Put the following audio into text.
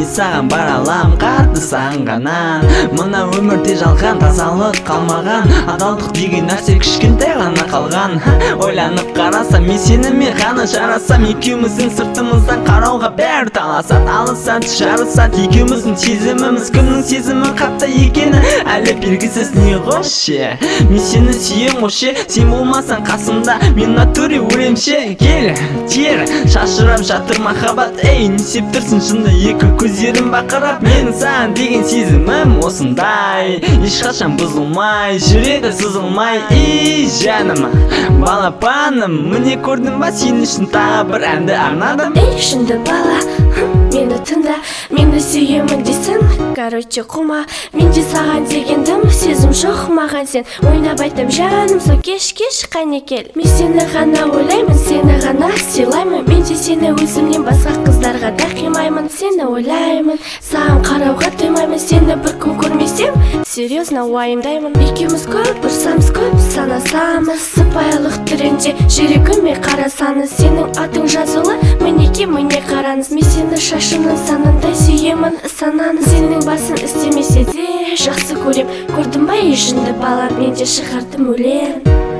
мен саған бара алам, қатты саған ғана. Мына өмірде жалған тазалық қалмаған, адалдық деген нәрсе кішкентай ғана қалған. Ойланып қарасам мен сенімен ғана жарасам, екеуміздің сыртымыздан қарауға бәрі таласады. Алысады, жарысады екеуміздің сезіміміз, кімнің сезімі қатты екені әлі белгісіз. Не қошы, мен сені сүйем қошы, сен болмасаң қасымда мен натуре өлемше. Кел, тер, шашырап жатыр махаббат. Ей, не сеп тұрсың шынды екі көздерім бақырап. Менің саған деген сезімім осындай, ешқашан бұзылмай, жүрегі сызылмай. Ей, жаным, балапаным, міне көрдің ба, сен үшін тағы бір әнді арнадым. Ей, шынды бала, мені тыңда, мені сүйемін дейсің, короче қума. Менде саған дегендім, сезім жоқ маған сен. Ойнап айтам жаным, со кеш қайне кел. Мен сені ғана ойлаймын, сені ғана сыйлаймын. Менде сені өзімнен басқа қыздарға да қимаймын. Сені ойлаймын, саған қарауға тоймаймын. Сені бір күн көрмесем, серьезно уайымдаймын. Екеуміз көп ұрсамыз, көп санасамыз, сыпайылық түрінде жүрегіме қарасаңыз. Сенің атың жазулы, мінеки міне қараңыз. Мен сені шашының санындай сүйемін, сананы. Сенің басын істемесе де жақсы көрем. Көрдің ба ешінді бала, мен де шығардым өлең.